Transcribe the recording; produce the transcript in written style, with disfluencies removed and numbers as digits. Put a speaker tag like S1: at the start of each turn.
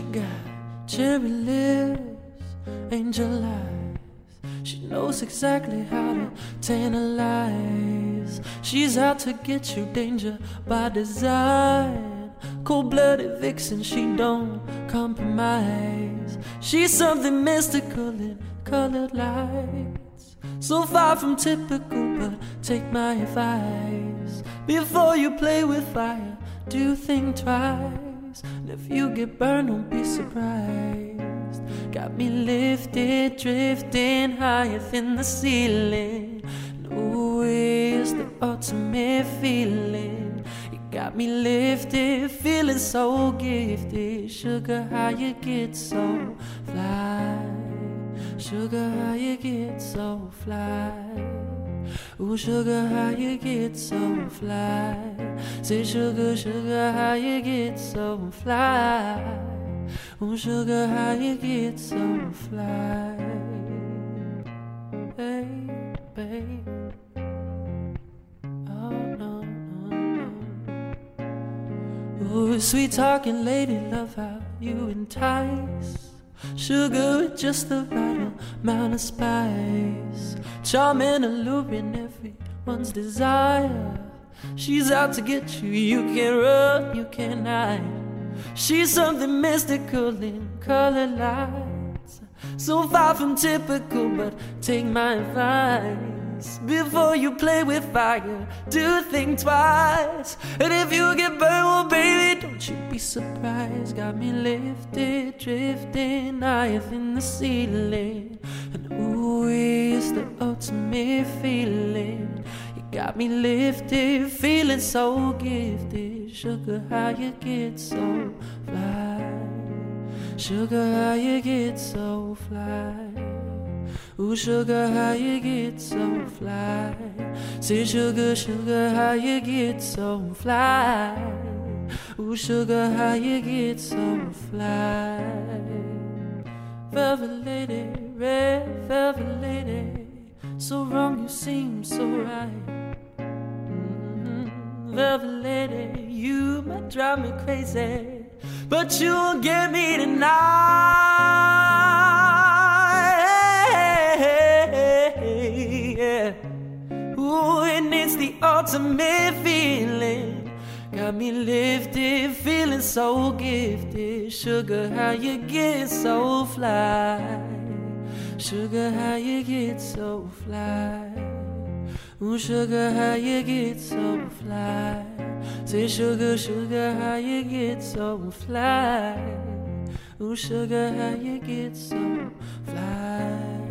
S1: got cherry lips, angel eyes. She knows exactly how to tantalize. She's out to get you, danger by design. Cold-blooded vixen, she don't compromise. She's something mystical in colored lights. So far from typical, but take my advice. Before you play with fire, do think twice. And if you get burned, don't be surprised. Got me lifted, drifting higher than the ceiling. And ooh, it's the ultimate feeling. You got me lifted, feeling so gifted. Sugar, how you get so fly? Sugar, how you get so fly? Ooh, sugar, how you get so fly? Say, sugar, sugar, how you get so fly? Ooh, sugar, how you get so fly? Hey, babe. Oh, no, no, no. Ooh, sweet talking lady, love how you entice. Sugar with just the right amount of spice. Charming, alluring, everyone's desire. She's out to get you, you can't run, you can't hide. She's something mystical in colored lights. So far from typical, but take my advice. Before you play with fire, do think twice. And if you get burned, well baby, don't you be surprised. Got me lifted, drifting higher than the ceiling. And ooh, it's the ultimate feeling. You got me lifted, feeling so gifted. Sugar, how you get so fly? Sugar, how you get so fly? Ooh, sugar, how you get so fly? Say, sugar, sugar, how you get so fly? Ooh, sugar, how you get so fly? Velvet lady, red velvet lady, so wrong you seem so right. Velvet lady, you might drive me crazy, but you won't get me tonight. Yeah. Ooh, and it's the ultimate feeling. Got me lifted, feeling so gifted. Sugar, how you get so fly? Sugar, how you get so fly? Ooh, sugar, how you get so fly? Say, sugar, sugar, how you get so fly? Ooh, sugar, how you get so fly?